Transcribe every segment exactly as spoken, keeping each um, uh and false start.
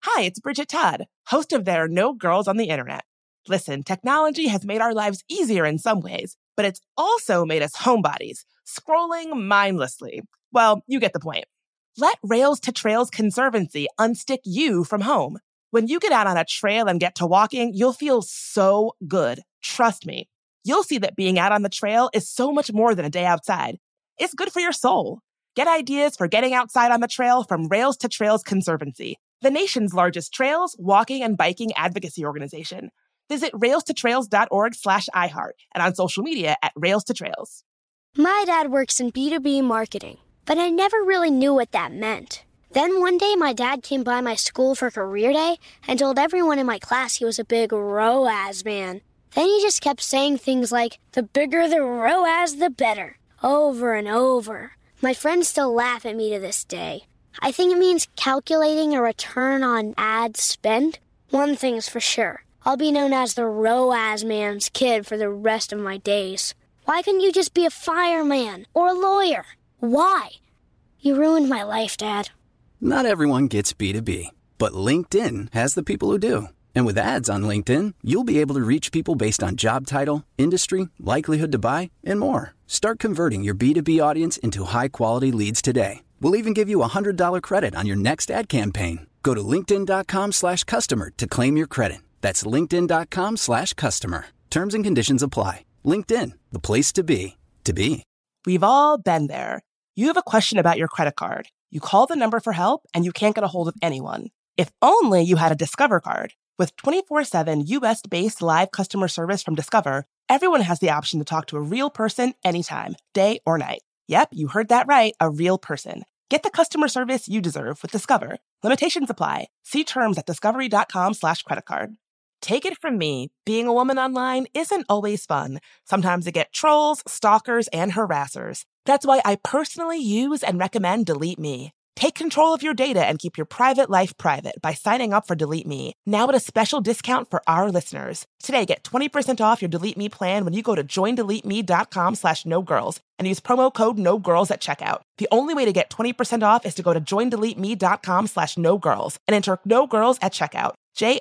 Hi, it's Bridget Todd, host of There Are No Girls on the Internet. Listen, technology has made our lives easier in some ways, but it's also made us homebodies, scrolling mindlessly. Well, you get the point. Let Rails to Trails Conservancy unstick you from home. When you get out on a trail and get to walking, you'll feel so good. Trust me. You'll see that being out on the trail is so much more than a day outside. It's good for your soul. Get ideas for getting outside on the trail from Rails to Trails Conservancy, the nation's largest trails, walking, and biking advocacy organization. Visit railstotrails.org slash iHeart and on social media at Rails to Trails. My dad works in B two B marketing, but I never really knew what that meant. Then one day my dad came by my school for career day and told everyone in my class he was a big R O A S man. Then he just kept saying things like, the bigger the R O A S, the better, over and over. My friends still laugh at me to this day. I think it means calculating a return on ad spend. One thing's for sure. I'll be known as the R O A S man's kid for the rest of my days. Why couldn't you just be a fireman or a lawyer? Why? You ruined my life, Dad. Not everyone gets B two B, but LinkedIn has the people who do. And with ads on LinkedIn, you'll be able to reach people based on job title, industry, likelihood to buy, and more. Start converting your B two B audience into high-quality leads today. We'll even give you a one hundred dollars credit on your next ad campaign. Go to linkedin.com slash customer to claim your credit. That's linkedin.com slash customer. Terms and conditions apply. LinkedIn, the place to be, to be. We've all been there. You have a question about your credit card. You call the number for help and you can't get a hold of anyone. If only you had a Discover card. With twenty-four seven U S-based live customer service from Discover, everyone has the option to talk to a real person anytime, day or night. Yep, you heard that right, a real person. Get the customer service you deserve with Discover. Limitations apply. See terms at discovery.com slash credit card. Take it from me, being a woman online isn't always fun. Sometimes you get trolls, stalkers, and harassers. That's why I personally use and recommend Delete Me. Take control of your data and keep your private life private by signing up for Delete Me, now at a special discount for our listeners. Today, get twenty percent off your Delete Me plan when you go to joindeleteme.com slash no girls and use promo code no girls at checkout. The only way to get twenty percent off is to go to joindeleteme.com slash no girls and enter no girls at checkout.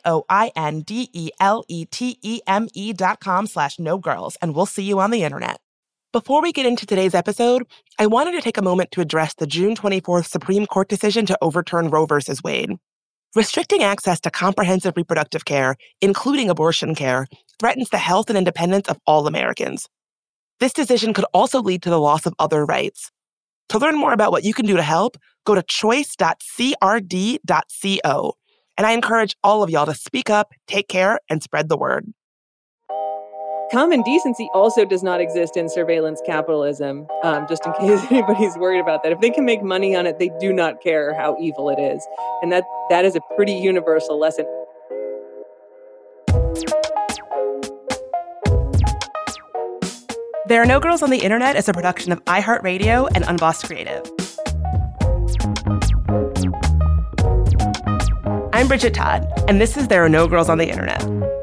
J-O-I-N-D-E-L-E-T-E-M-E dot com slash no girls, and we'll see you on the internet. Before we get into today's episode, I wanted to take a moment to address the June twenty-fourth Supreme Court decision to overturn Roe v. Wade. Restricting access to comprehensive reproductive care, including abortion care, threatens the health and independence of all Americans. This decision could also lead to the loss of other rights. To learn more about what you can do to help, go to choice dot c r d dot co. And I encourage all of y'all to speak up, take care, and spread the word. Common decency also does not exist in surveillance capitalism, um, just in case anybody's worried about that. If they can make money on it, they do not care how evil it is. And that that is a pretty universal lesson. There Are No Girls on the Internet is a production of iHeartRadio and Unbossed Creative. I'm Bridget Todd, and this is There Are No Girls on the Internet.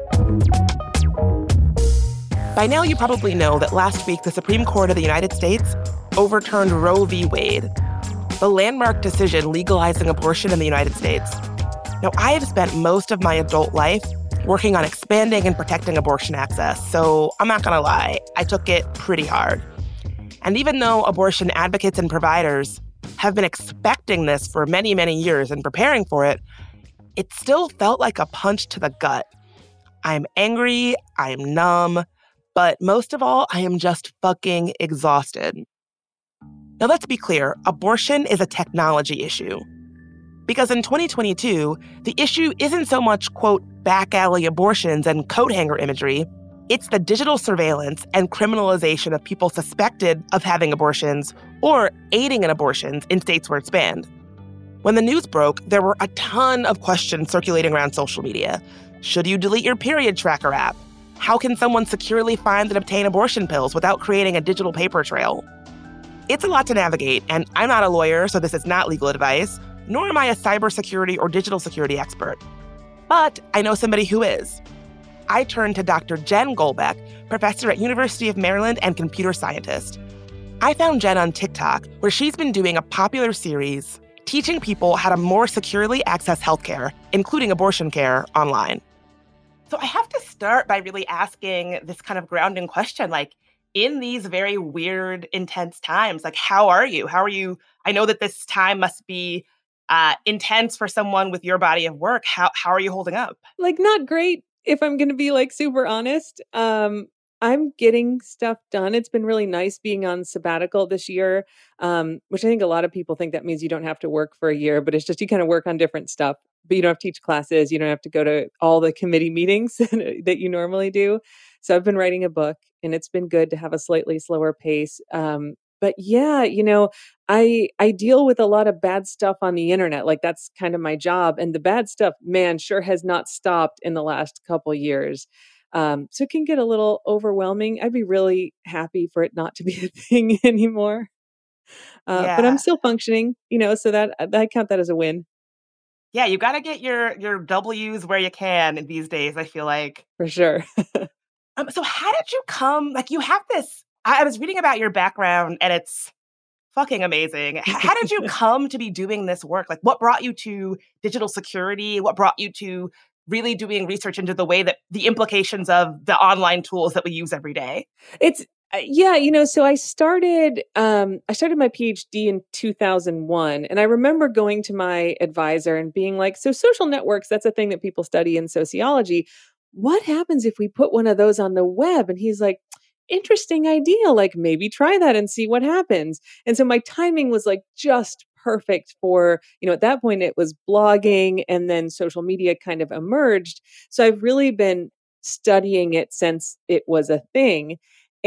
By now, you probably know that last week, the Supreme Court of the United States overturned Roe v. Wade, the landmark decision legalizing abortion in the United States. Now, I have spent most of my adult life working on expanding and protecting abortion access, so I'm not gonna lie, I took it pretty hard. And even though abortion advocates and providers have been expecting this for many, many years and preparing for it, it still felt like a punch to the gut. I'm angry, I am numb, but most of all, I am just fucking exhausted. Now, let's be clear, abortion is a technology issue. Because in twenty twenty-two, the issue isn't so much, quote, back alley abortions and coat hanger imagery. It's the digital surveillance and criminalization of people suspected of having abortions or aiding in abortions in states where it's banned. When the news broke, there were a ton of questions circulating around social media. Should you delete your period tracker app? How can someone securely find and obtain abortion pills without creating a digital paper trail? It's a lot to navigate, and I'm not a lawyer, so this is not legal advice, nor am I a cybersecurity or digital security expert. But I know somebody who is. I turned to Doctor Jen Golbeck, professor at University of Maryland and computer scientist. I found Jen on TikTok, where she's been doing a popular series teaching people how to more securely access healthcare, including abortion care, online. So I have to start by really asking this kind of grounding question, like, in these very weird, intense times, like, how are you? How are you? I know that this time must be uh, intense for someone with your body of work. How how are you holding up? Like, not great, if I'm going to be like super honest. Um, I'm getting stuff done. It's been really nice being on sabbatical this year, um, which I think a lot of people think that means you don't have to work for a year, but it's just you kind of work on different stuff. But you don't have to teach classes. You don't have to go to all the committee meetings that you normally do. So I've been writing a book, and it's been good to have a slightly slower pace. Um, but yeah, you know, I I deal with a lot of bad stuff on the internet. Like, that's kind of my job, and the bad stuff, man, sure has not stopped in the last couple years. Um, so it can get a little overwhelming. I'd be really happy for it not to be a thing anymore. Uh, but I'm Yeah. still functioning, you know, so that I count that as a win Yeah, you gotta get your your W's where you can these days, I feel like. for sure. Um, so how did you come like, you have this I I was reading about your background, and it's fucking amazing. H how did you come to be doing this work? Like, what brought you to digital security? What brought you to really doing research into the way that the implications of the online tools that we use every day? It's uh, yeah, you know, so I started um I started my PhD in two thousand one, and I remember going to my advisor and being like, "So social networks, that's a thing that people study in sociology. What happens if we put one of those on the web?" And he's like, "Interesting idea. Like, maybe try that and see what happens." And so my timing was like just perfect for, you know, at that point it was blogging, and then social media kind of emerged. So I've really been studying it since it was a thing.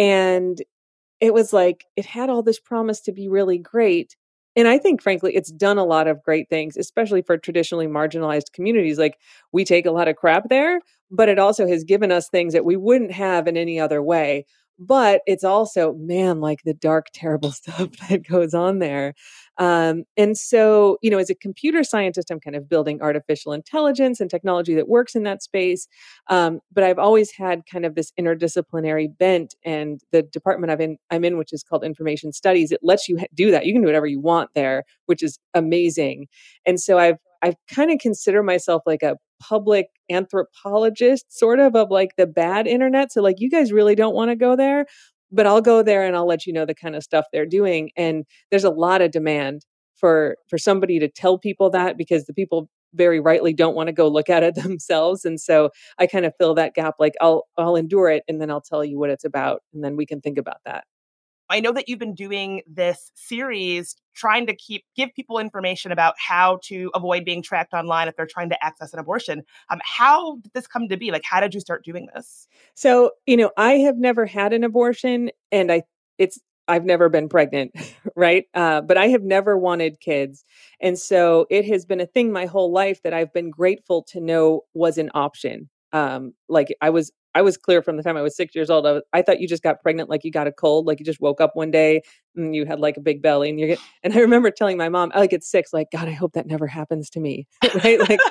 And it was like, it had all this promise to be really great. And I think, frankly, it's done a lot of great things, especially for traditionally marginalized communities. Like, we take a lot of crap there, but it also has given us things that we wouldn't have in any other way. But it's also, man, like the dark, terrible stuff that goes on there. Um, and so, you know, as a computer scientist, I'm kind of building artificial intelligence and technology that works in that space. Um, but I've always had kind of this interdisciplinary bent, and the department I've in, I'm in, which is called Information Studies, it lets you ha- do that. You can do whatever you want there, which is amazing. And so I've I've kind of consider myself like a public anthropologist, sort of of like the bad internet. So like, you guys really don't want to go there, but I'll go there and I'll let you know the kind of stuff they're doing. And there's a lot of demand for for somebody to tell people that, because the people very rightly don't want to go look at it themselves. And so I kind of fill that gap. Like, I'll I'll endure it, and then I'll tell you what it's about, and then we can think about that. I know that you've been doing this series trying to keep give people information about how to avoid being tracked online if they're trying to access an abortion. Um, how did this come to be? Like, how did you start doing this? So, you know, I have never had an abortion, and I it's I've never been pregnant, right? Uh, but I have never wanted kids. And so it has been a thing my whole life that I've been grateful to know was an option. Um, like, I was I was clear from the time I was six years old. I, was, I thought you just got pregnant like you got a cold, like you just woke up one day and you had like a big belly, and you're get, and I remember telling my mom, I like at six, like, God, I hope that never happens to me. Right? Like,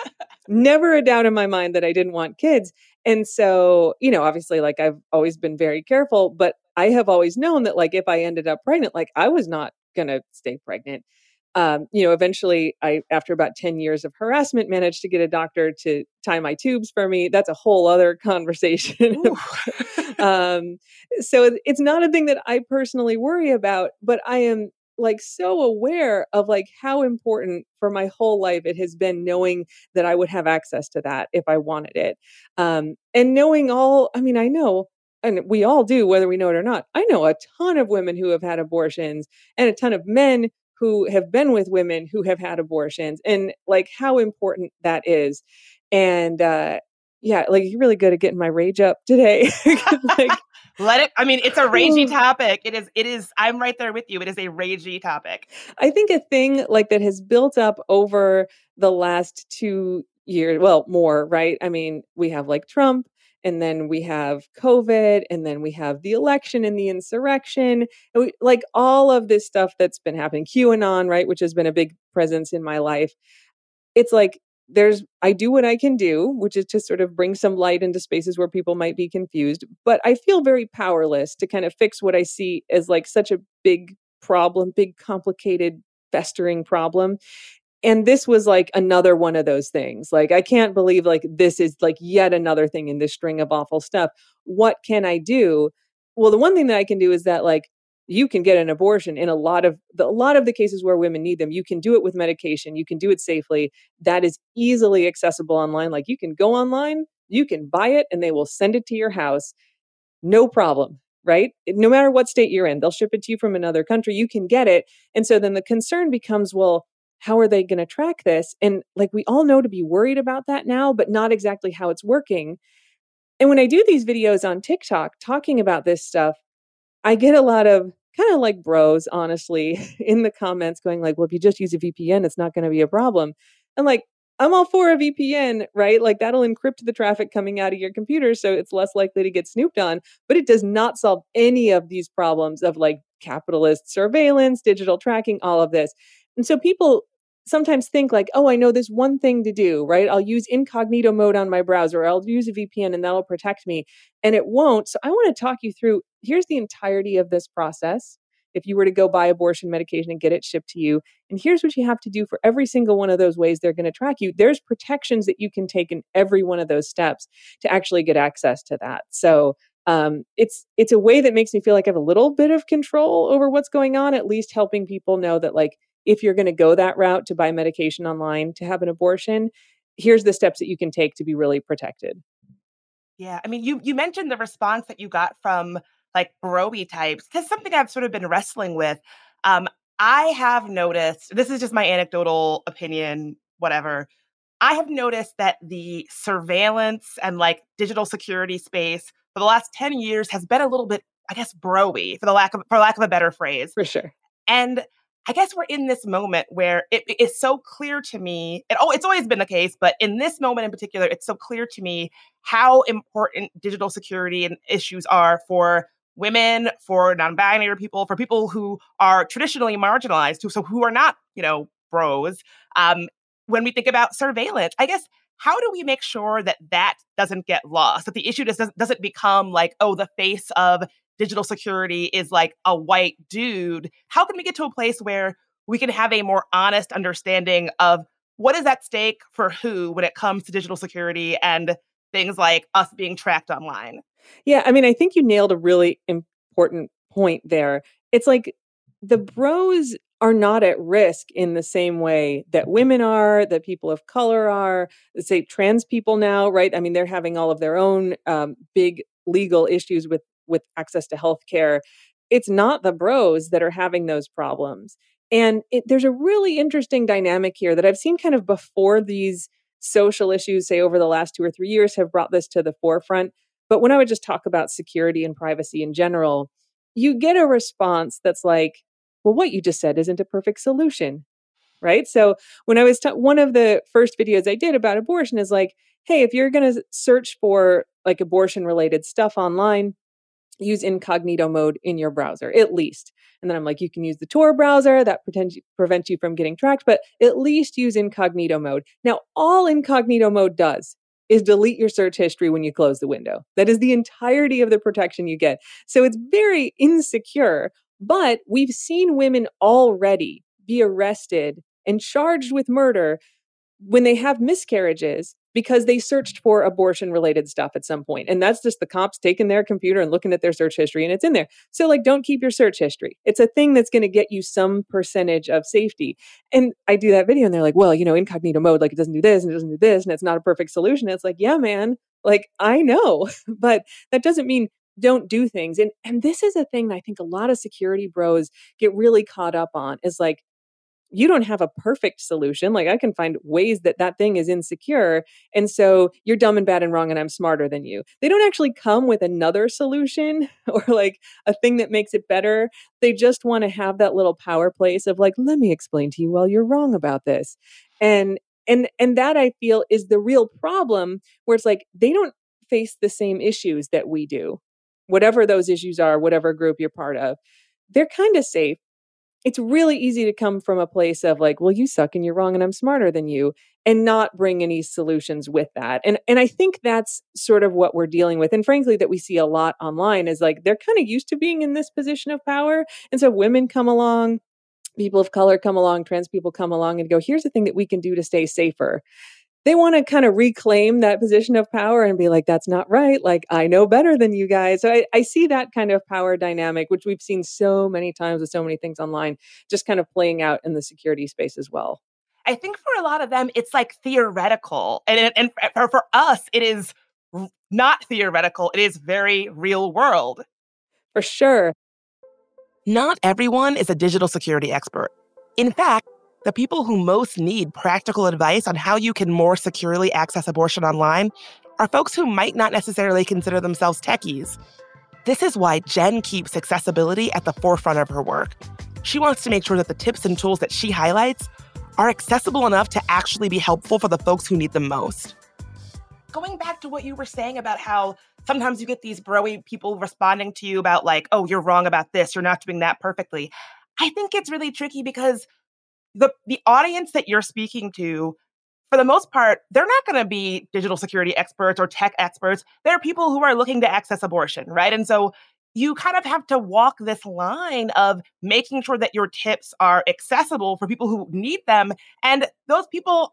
never a doubt in my mind that I didn't want kids. And so, you know, obviously, like, I've always been very careful, but I have always known that, like, if I ended up pregnant, like, I was not going to stay pregnant. Um, you know, eventually I, after about ten years of harassment, managed to get a doctor to tie my tubes for me. That's a whole other conversation. Ooh. um, so it- it's not a thing that I personally worry about, but I am like so aware of like how important for my whole life it has been knowing that I would have access to that if I wanted it. Um, and knowing all, I mean, I know, and we all do, whether we know it or not. I know a ton of women who have had abortions, and a ton of men who have been with women who have had abortions, and like how important that is. And uh, yeah, like, you're really good at getting my rage up today. Like, Let it, I mean, it's a ragey topic. It is, it is, I'm right there with you. It is a ragey topic. I think a thing like that has built up over the last two years, well, more, right? I mean, we have like Trump, and then we have COVID, and then we have the election and the insurrection, and we, like, all of this stuff that's been happening, QAnon, right, which has been a big presence in my life. It's like, there's I do what I can do, which is to sort of bring some light into spaces where people might be confused, but I feel very powerless to kind of fix what I see as like such a big problem, big complicated festering problem. And this was like another one of those things. Like, I can't believe like this is like yet another thing in this string of awful stuff. What can I do? Well, the one thing that I can do is that like you can get an abortion in a lot of the, a lot of the cases where women need them. You can do it with medication. You can do it safely. That is easily accessible online. Like, you can go online, you can buy it, and they will send it to your house. No problem. Right? No matter what state you're in, they'll ship it to you from another country. You can get it. And so then the concern becomes, well, how are they going to track this? And like, we all know to be worried about that now, but not exactly how it's working. And when I do these videos on TikTok talking about this stuff, I get a lot of kind of like bros, honestly, in the comments going like, well, if you just use a V P N, it's not going to be a problem. And like, I'm all for a V P N, right? Like, that'll encrypt the traffic coming out of your computer so it's less likely to get snooped on, but it does not solve any of these problems of like capitalist surveillance, digital tracking, all of this. And so people sometimes think like, oh, I know this one thing to do, right? I'll use incognito mode on my browser. I'll use a V P N and that'll protect me. And it won't. So I want to talk you through, here's the entirety of this process. If you were to go buy abortion medication and get it shipped to you, and here's what you have to do for every single one of those ways they're going to track you. There's protections that you can take in every one of those steps to actually get access to that. So um, it's it's a way that makes me feel like I have a little bit of control over what's going on, at least helping people know that like, if you're going to go that route to buy medication online to have an abortion, here's the steps that you can take to be really protected. Yeah, I mean, you you mentioned the response that you got from like bro-y types. That's something I've sort of been wrestling with. Um, I have noticed, this is just my anecdotal opinion, whatever. I have noticed that the surveillance and like digital security space for the last ten years has been a little bit, I guess, bro-y, for the lack of for lack of a better phrase. For sure. And I guess we're in this moment where it is so clear to me, and oh, it's always been the case, but in this moment in particular, it's so clear to me how important digital security and issues are for women, for non-binary people, for people who are traditionally marginalized, who, so who are not, you know, bros. Um, when we think about surveillance, I guess, how do we make sure that that doesn't get lost? That the issue just doesn't, doesn't become like, oh, the face of digital security is like a white dude. How can we get to a place where we can have a more honest understanding of what is at stake for who when it comes to digital security and things like us being tracked online? Yeah, I mean, I think you nailed a really important point there. It's like the bros are not at risk in the same way that women are, that people of color are, say trans people now, right? I mean, they're having all of their own um, big legal issues with with access to healthcare. It's not the bros that are having those problems. And it, there's a really interesting dynamic here that I've seen kind of before these social issues, say over the last two or three years, have brought this to the forefront. But when I would just talk about security and privacy in general, you get a response that's like, well, what you just said isn't a perfect solution, right? So when I was, ta- one of the first videos I did about abortion is like, hey, if you're going to search for like abortion related stuff online, use incognito mode in your browser, at least. And then I'm like, you can use the Tor browser that pretends prevents you from getting tracked, but at least use incognito mode. Now, all incognito mode does is delete your search history when you close the window. That is the entirety of the protection you get. So it's very insecure, but we've seen women already be arrested and charged with murder when they have miscarriages because they searched for abortion related stuff at some point. And that's just the cops taking their computer and looking at their search history and it's in there. So like, don't keep your search history. It's a thing that's going to get you some percentage of safety. And I do that video and they're like, well, you know, incognito mode, like it doesn't do this and it doesn't do this and it's not a perfect solution. It's like, yeah, man, like I know, but that doesn't mean don't do things. And, and this is a thing that I think a lot of security bros get really caught up on is like, you don't have a perfect solution. Like I can find ways that that thing is insecure. And so you're dumb and bad and wrong and I'm smarter than you. They don't actually come with another solution or like a thing that makes it better. They just want to have that little power place of like, let me explain to you why you're wrong about this. And, and, and that I feel is the real problem where it's like, they don't face the same issues that we do, whatever those issues are, whatever group you're part of. They're kind of safe. It's really easy to come from a place of like, well, you suck and you're wrong and I'm smarter than you and not bring any solutions with that. And and I think that's sort of what we're dealing with. And frankly, that we see a lot online is like, they're kind of used to being in this position of power. And so women come along people of color come along, trans people come along and go, here's the thing that we can do to stay safer. They want to kind of reclaim that position of power and be like, that's not right. Like, I know better than you guys. So I, I see that kind of power dynamic, which we've seen so many times with so many things online, just kind of playing out in the security space as well. I think for a lot of them, it's like theoretical. And, and for, for us, it is not theoretical. It is very real world. For sure. Not everyone is a digital security expert. In fact, the people who most need practical advice on how you can more securely access abortion online are folks who might not necessarily consider themselves techies. This is why Jen keeps accessibility at the forefront of her work. She wants to make sure that the tips and tools that she highlights are accessible enough to actually be helpful for the folks who need them most. Going back to what you were saying about how sometimes you get these bro-y people responding to you about like, oh, you're wrong about this, you're not doing that perfectly. I think it's really tricky because the the audience that you're speaking to, for the most part, they're not going to be digital security experts or tech experts. They're people who are looking to access abortion, right? And so you kind of have to walk this line of making sure that your tips are accessible for people who need them. And those people,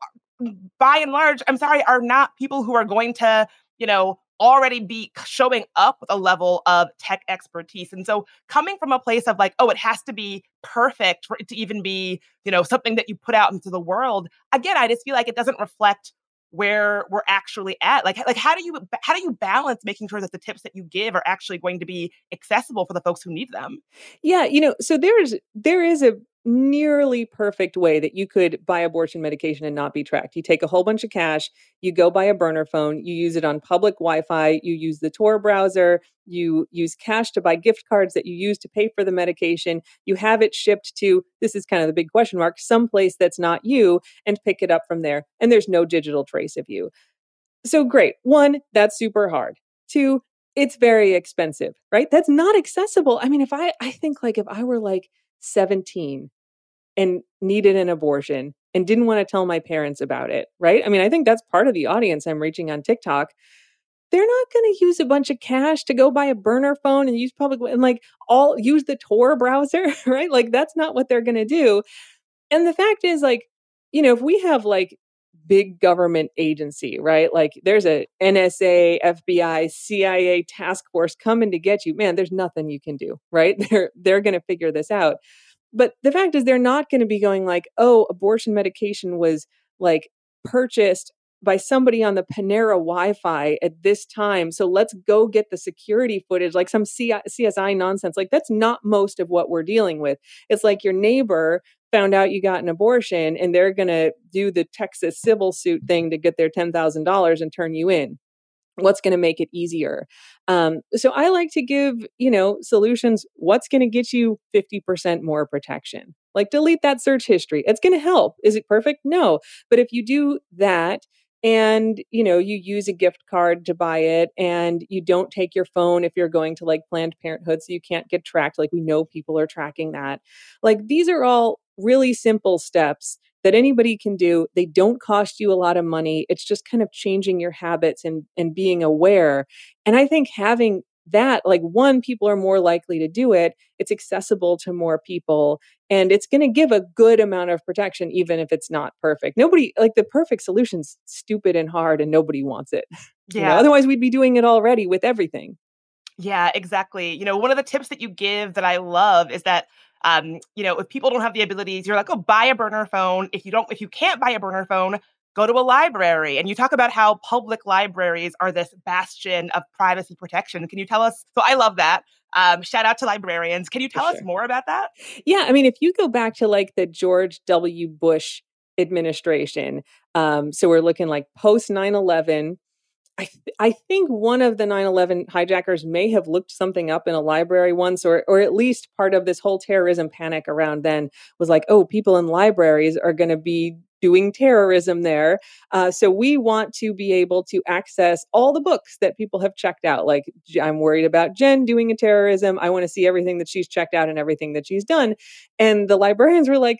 by and large, I'm sorry, are not people who are going to, you know, already be showing up with a level of tech expertise. And so coming from a place of like, oh, it has to be perfect for it to even be, you know, something that you put out into the world. Again, I just feel like it doesn't reflect where we're actually at. Like, like how do you how do you balance making sure that the tips that you give are actually going to be accessible for the folks who need them? Yeah, you know, so there's there is a nearly perfect way that you could buy abortion medication and not be tracked. You take a whole bunch of cash, you go buy a burner phone, you use it on public Wi-Fi, you use the Tor browser, you use cash to buy gift cards that you use to pay for the medication, you have it shipped to, this is kind of the big question mark, someplace that's not you, and pick it up from there. And there's no digital trace of you. So great. One, that's super hard. Two, it's very expensive, right? That's not accessible. I mean, if I, I think like if I were like seventeen and needed an abortion and didn't want to tell my parents about it, right? I mean, I think that's part of the audience I'm reaching on TikTok. They're not going to use a bunch of cash to go buy a burner phone and use public and like all use the Tor browser, right? Like that's not what they're going to do. And the fact is like, you know, if we have like big government agency, right? Like there's a N S A, F B I, C I A task force coming to get you, man, there's nothing you can do, right? They're, they're going to figure this out. But the fact is they're not going to be going like, oh, abortion medication was like purchased by somebody on the Panera Wi-Fi at this time. So let's go get the security footage, like some C S I nonsense. Like that's not most of what we're dealing with. It's like your neighbor found out you got an abortion and they're going to do the Texas civil suit thing to get their ten thousand dollars and turn you in. What's going to make it easier? Um, so I like to give, you know, solutions. What's going to get you fifty percent more protection? Like delete that search history. It's going to help. Is it perfect? No. But if you do that and, you know, you use a gift card to buy it and you don't take your phone if you're going to like Planned Parenthood so you can't get tracked. Like we know people are tracking that. Like these are all really simple steps that anybody can do. They don't cost you a lot of money. It's just kind of changing your habits and, and being aware. And I think having that, like one, people are more likely to do it. It's accessible to more people and it's going to give a good amount of protection, even if it's not perfect. Nobody, like the perfect solution's stupid and hard and nobody wants it. Yeah. You know? Otherwise we'd be doing it already with everything. Yeah, exactly. You know, one of the tips that you give that I love is that Um, you know, if people don't have the abilities, you're like, oh, buy a burner phone. If you don't, if you can't buy a burner phone, go to a library. And you talk about how public libraries are this bastion of privacy protection. Can you tell us? So I love that. Um, shout out to librarians. Can you tell us more about that? Yeah. I mean, if you go back to like the George W. Bush administration, um, so we're looking like post nine eleven, I, th- I think one of the nine eleven hijackers may have looked something up in a library once, or or at least part of this whole terrorism panic around then was like, oh, people in libraries are going to be doing terrorism there. Uh, so we want to be able to access all the books that people have checked out. Like, I'm worried about Jen doing a terrorism. I want to see everything that she's checked out and everything that she's done. And the librarians were like,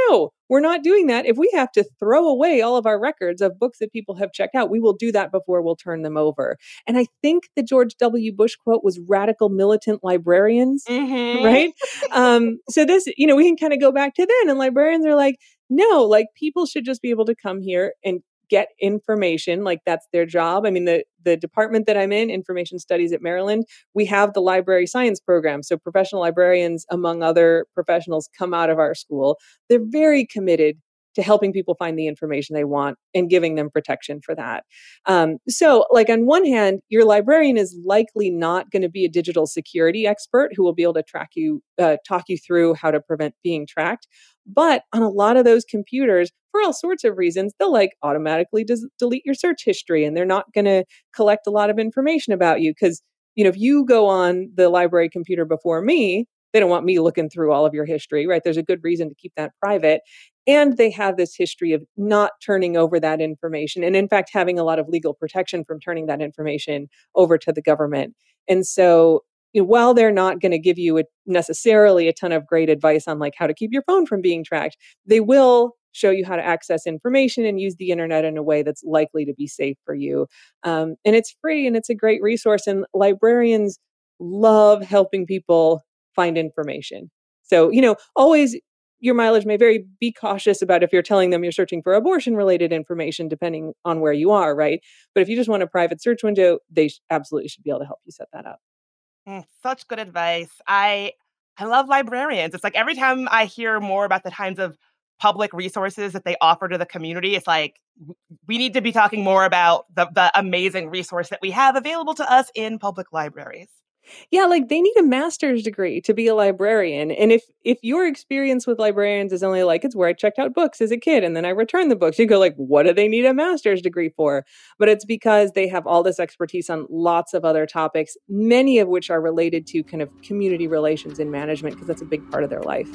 no, we're not doing that. If we have to throw away all of our records of books that people have checked out, we will do that before we'll turn them over. And I think the George W. Bush quote was radical militant librarians, Mm-hmm. right? um, so this, you know, we can kind of go back to then, and librarians are like, no, like people should just be able to come here and get information. Like that's their job. I mean, the, the department that I'm in, Information Studies at Maryland, we have the library science program. So professional librarians, among other professionals, come out of our school. They're very committed to helping people find the information they want and giving them protection for that. Um, so like on one hand, your librarian is likely not going to be a digital security expert who will be able to track you, uh, talk you through how to prevent being tracked. But on a lot of those computers, for all sorts of reasons, they'll like automatically des- delete your search history, and they're not going to collect a lot of information about you. Because, you know, if you go on the library computer before me, they don't want me looking through all of your history, right? There's a good reason to keep that private. And they have this history of not turning over that information. And in fact, having a lot of legal protection from turning that information over to the government. And so, you know, while they're not going to give you a, necessarily a ton of great advice on like how to keep your phone from being tracked, they will show you how to access information and use the internet in a way that's likely to be safe for you. Um, and it's free and it's a great resource. And librarians love helping people find information. So, you know, always your mileage may vary. Be cautious about if you're telling them you're searching for abortion related information, depending on where you are, right? But if you just want a private search window, they sh- absolutely should be able to help you set that up. Mm, such good advice. I I love librarians. It's like every time I hear more about the kinds of public resources that they offer to the community, it's like we need to be talking more about the, the amazing resource that we have available to us in public libraries. Yeah, like they need a master's degree to be a librarian. And if if your experience with librarians is only like, it's where I checked out books as a kid and then I returned the books, you go like, what do they need a master's degree for? But it's because they have all this expertise on lots of other topics, many of which are related to kind of community relations and management, because that's a big part of their life.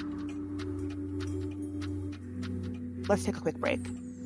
Let's take a quick break.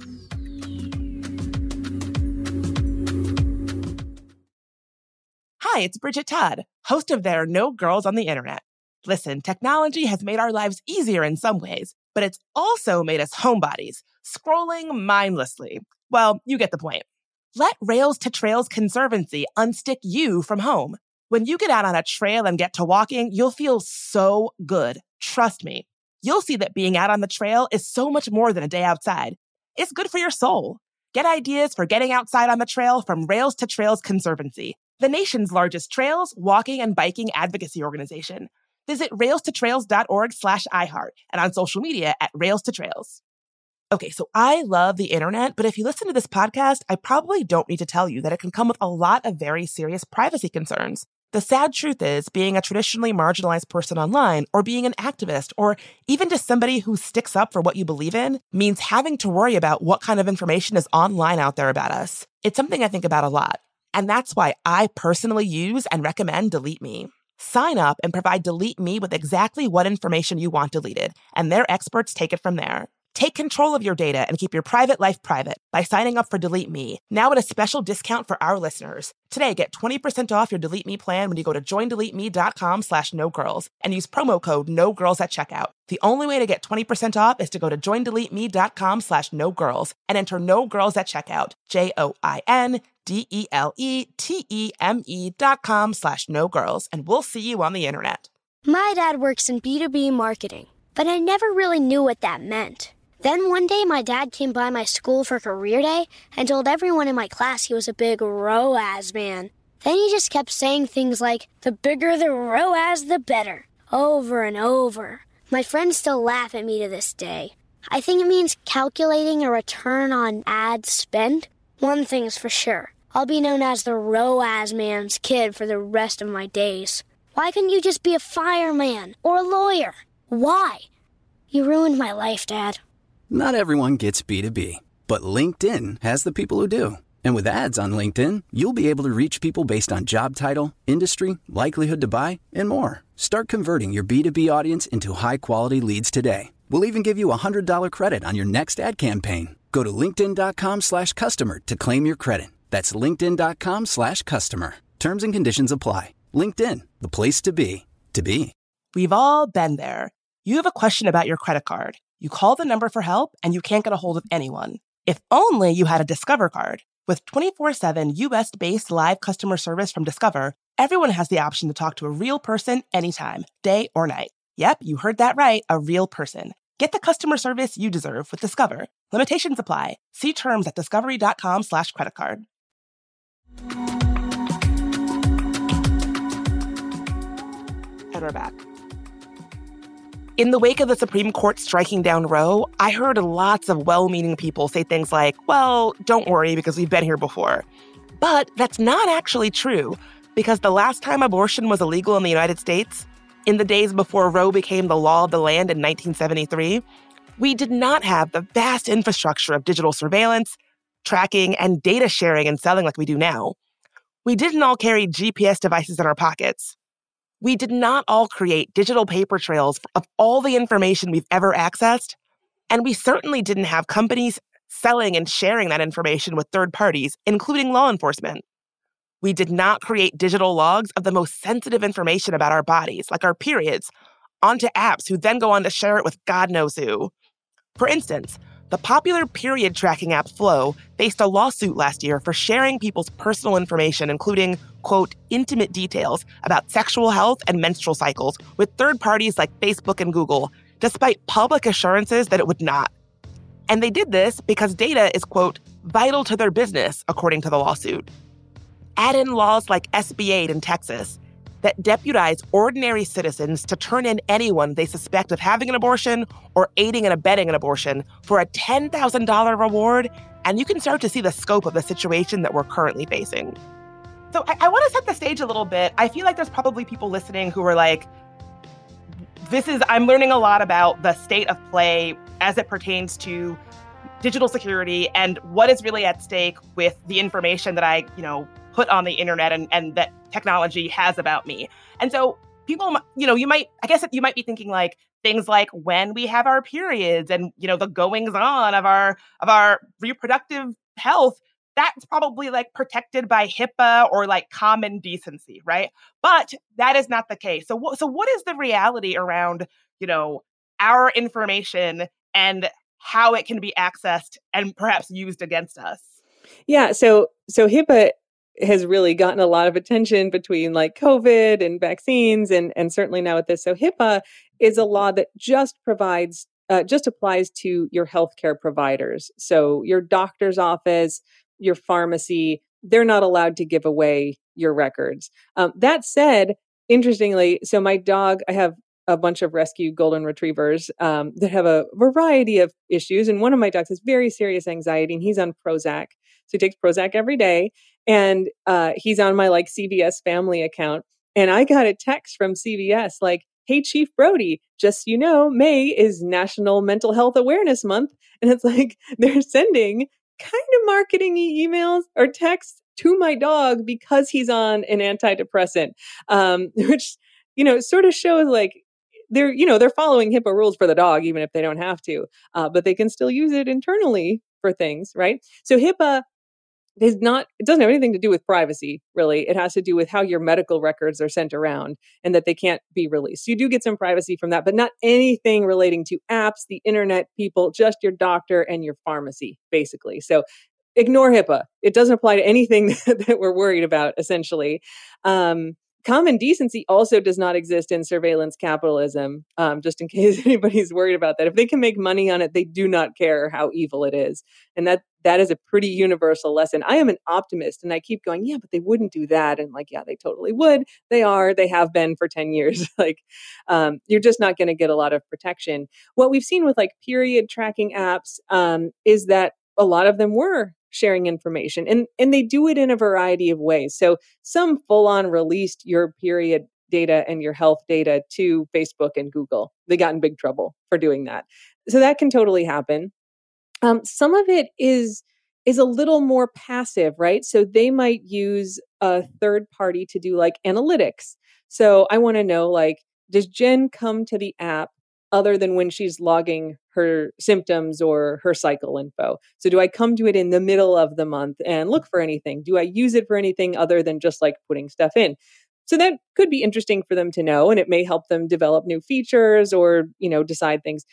Hi, it's Bridget Todd, host of There Are No Girls on the Internet. Listen, technology has made our lives easier in some ways, but it's also made us homebodies, scrolling mindlessly. Well, you get the point. Let Rails to Trails Conservancy unstick you from home. When you get out on a trail and get to walking, you'll feel so good. Trust me. You'll see that being out on the trail is so much more than a day outside. It's good for your soul. Get ideas for getting outside on the trail from Rails to Trails Conservancy, the nation's largest trails, walking, and biking advocacy organization. Visit rails to trails dot org slash iHeart and on social media at Rails to Trails. Okay, so I love the internet, but if you listen to this podcast, I probably don't need to tell you that it can come with a lot of very serious privacy concerns. The sad truth is, being a traditionally marginalized person online, or being an activist, or even just somebody who sticks up for what you believe in, means having to worry about what kind of information is online out there about us. It's something I think about a lot. And that's why I personally use and recommend Delete Me. Sign up and provide Delete Me with exactly what information you want deleted, and their experts take it from there. Take control of your data and keep your private life private by signing up for Delete Me, now at a special discount for our listeners. Today, get twenty percent off your Delete Me plan when you go to join delete me dot com slash no girls and use promo code no girls at checkout. The only way to get twenty percent off is to go to join delete me dot com slash no girls and enter no girls at checkout. J O I N D E L E T E M E dot com slash no girls, and we'll see you on the internet. My dad works in B two B marketing, but I never really knew what that meant. Then one day my dad came by my school for career day and told everyone in my class he was a big R O A S man. Then he just kept saying things like, the bigger the R O A S, the better, over and over. My friends still laugh at me to this day. I think it means calculating a return on ad spend. One thing's for sure, I'll be known as the R O A S man's kid for the rest of my days. Why couldn't you just be a fireman or a lawyer? Why? You ruined my life, Dad. Not everyone gets B two B, but LinkedIn has the people who do. And with ads on LinkedIn, you'll be able to reach people based on job title, industry, likelihood to buy, and more. Start converting your B two B audience into high-quality leads today. We'll even give you a one hundred dollars credit on your next ad campaign. Go to linkedin dot com slash customer to claim your credit. That's linkedin dot com slash customer. Terms and conditions apply. LinkedIn, the place to be, to be. We've all been there. You have a question about your credit card. You call the number for help and you can't get a hold of anyone. If only you had a Discover card. With twenty-four seven U S-based live customer service from Discover, everyone has the option to talk to a real person anytime, day or night. Yep, you heard that right, a real person. Get the customer service you deserve with Discover. Limitations apply. See terms at discovery.com slash credit card. And we're back. In the wake of the Supreme Court striking down Roe, I heard lots of well-meaning people say things like, well, don't worry because we've been here before. But that's not actually true, because the last time abortion was illegal in the United States, in the days before Roe became the law of the land in nineteen seventy-three, we did not have the vast infrastructure of digital surveillance, tracking, and data sharing and selling like we do now. We didn't all carry G P S devices in our pockets. We did not all create digital paper trails of all the information we've ever accessed, and we certainly didn't have companies selling and sharing that information with third parties, including law enforcement. We did not create digital logs of the most sensitive information about our bodies, like our periods, onto apps who then go on to share it with God knows who. For instance, the popular period tracking app Flow faced a lawsuit last year for sharing people's personal information, including, quote, intimate details about sexual health and menstrual cycles with third parties like Facebook and Google, despite public assurances that it would not. And they did this because data is, quote, vital to their business, according to the lawsuit. Add in laws like S B eight in Texas that deputize ordinary citizens to turn in anyone they suspect of having an abortion or aiding and abetting an abortion for a ten thousand dollars reward, and you can start to see the scope of the situation that we're currently facing. So I, I want to set the stage a little bit. I feel like there's probably people listening who are like, this is, I'm learning a lot about the state of play as it pertains to digital security and what is really at stake with the information that I, you know, put on the internet and, and that technology has about me. And so people, you know, you might, I guess you might be thinking like things like when we have our periods and, you know, the goings on of our, of our reproductive health, that's probably like protected by HIPAA or like common decency, right? But that is not the case. So, wh- so what is the reality around, you know, our information and how it can be accessed and perhaps used against us? Yeah. So, so HIPAA has really gotten a lot of attention between like COVID and vaccines and, and certainly now with this. So HIPAA is a law that just provides, uh, just applies to your healthcare providers. So your doctor's office, your pharmacy, they're not allowed to give away your records. Um, that said, interestingly, so my dog, I have a bunch of rescue golden retrievers um, that have a variety of issues. And one of my dogs has very serious anxiety and he's on Prozac. So he takes Prozac every day. And uh, he's on my like C V S family account. And I got a text from C V S like, hey, Chief Brody, just so you know, May is National Mental Health Awareness Month. And it's like they're sending kind of marketing emails or texts to my dog because he's on an antidepressant, um, which, you know, sort of shows like they're, you know, they're following HIPAA rules for the dog, even if they don't have to, uh, but they can still use it internally for things, right? So HIPAA is not, it doesn't have anything to do with privacy, really. It has to do with how your medical records are sent around and that they can't be released. So you do get some privacy from that, but not anything relating to apps, the internet, people, just your doctor and your pharmacy, basically. So ignore HIPAA. It doesn't apply to anything that, that we're worried about, essentially. Um, Common decency also does not exist in surveillance capitalism, um, just in case anybody's worried about that. If they can make money on it, they do not care how evil it is. And that that is a pretty universal lesson. I am an optimist and I keep going, yeah, but they wouldn't do that. And like, yeah, they totally would. They are. They have been for ten years. like, um, you're just not going to get a lot of protection. What we've seen with like period tracking apps um, is that a lot of them were sharing information and, and they do it in a variety of ways. So some full on released your period data and your health data to Facebook and Google. They got in big trouble for doing that. So that can totally happen. Um, some of it is, is a little more passive, right? So they might use a third party to do like analytics. So I want to know, like, does Jen come to the app other than when she's logging her symptoms or her cycle info? So do I come to it in the middle of the month and look for anything? Do I use it for anything other than just like putting stuff in? So that could be interesting for them to know, and it may help them develop new features or, you know, decide things.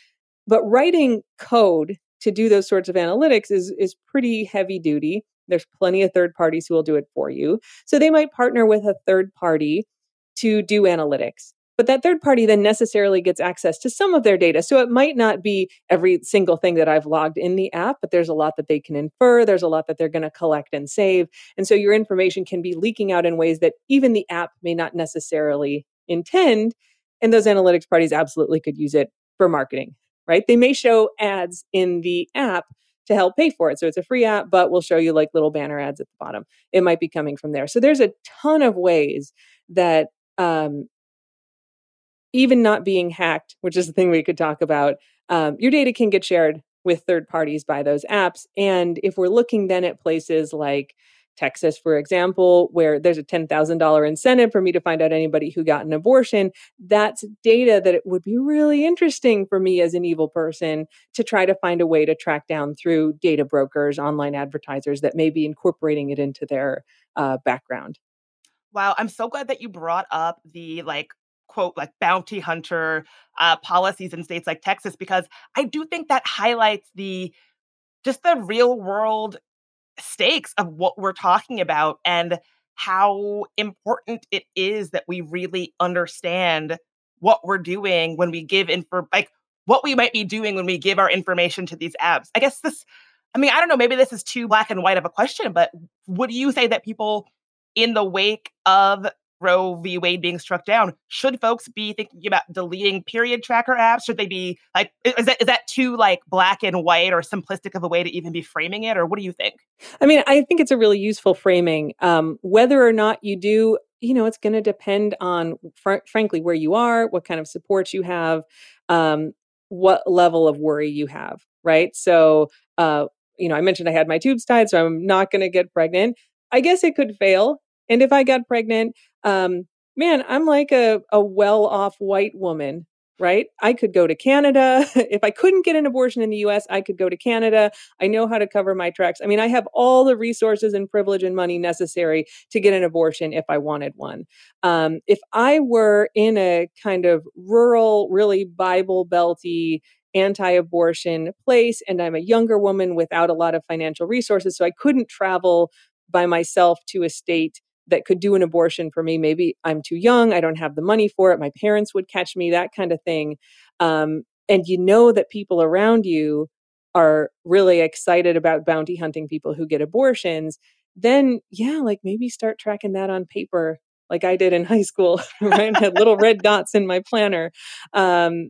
but writing code to do those sorts of analytics is, is pretty heavy duty. There's plenty of third parties who will do it for you. So they might partner with a third party to do analytics. But that third party then necessarily gets access to some of their data. So it might not be every single thing that I've logged in the app, but there's a lot that they can infer. There's a lot that they're going to collect and save. And so your information can be leaking out in ways that even the app may not necessarily intend. And those analytics parties absolutely could use it for marketing, right? They may show ads in the app to help pay for it. So it's a free app, but we'll show you like little banner ads at the bottom. It might be coming from there. So there's a ton of ways that um, even not being hacked, which is the thing we could talk about, um, your data can get shared with third parties by those apps. And if we're looking then at places like Texas, for example, where there's a ten thousand dollars incentive for me to find out anybody who got an abortion, that's data that it would be really interesting for me as an evil person to try to find a way to track down through data brokers, online advertisers that may be incorporating it into their uh, background. Wow, I'm so glad that you brought up the like quote like bounty hunter uh, policies in states like Texas, because I do think that highlights the just the real world stakes of what we're talking about and how important it is that we really understand what we're doing when we give info, like what we might be doing when we give our information to these apps. I guess this, I mean, I don't know, maybe this is too black and white of a question, but would you say that people in the wake of Roe v. Wade being struck down, should folks be thinking about deleting period tracker apps? Should they be like, is that is that too like black and white or simplistic of a way to even be framing it? Or what do you think? I mean, I think it's a really useful framing. Um, whether or not you do, you know, it's going to depend on, fr- frankly, where you are, what kind of support you have, um, what level of worry you have, right? So, uh, you know, I mentioned I had my tubes tied, so I'm not going to get pregnant. I guess it could fail. And if I got pregnant, um, man, I'm like a, a well-off white woman, right? I could go to Canada. If I couldn't get an abortion in the U S, I could go to Canada. I know how to cover my tracks. I mean, I have all the resources and privilege and money necessary to get an abortion if I wanted one. Um, if I were in a kind of rural, really Bible belty, anti-abortion place, and I'm a younger woman without a lot of financial resources, so I couldn't travel by myself to a state that could do an abortion for me. Maybe I'm too young. I don't have the money for it. My parents would catch me, that kind of thing. Um, and you know that people around you are really excited about bounty hunting people who get abortions. Then, yeah, like maybe start tracking that on paper like I did in high school, right? I had little red dots in my planner. Um,